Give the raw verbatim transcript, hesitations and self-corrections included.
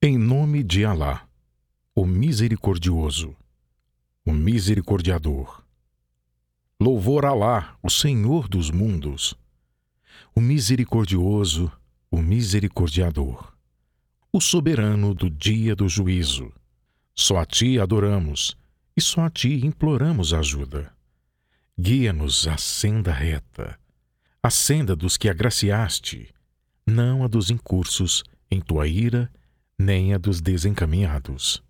Em nome de Alá, o Misericordioso, o Misericordiador. Louvor a Alá, o Senhor dos mundos, o Misericordioso, o Misericordiador, o Soberano do dia do juízo. Só a Ti adoramos e só a Ti imploramos ajuda. Guia-nos à senda reta, a senda dos que agraciaste, não a dos incursos em Tua ira, nem a dos desencaminhados.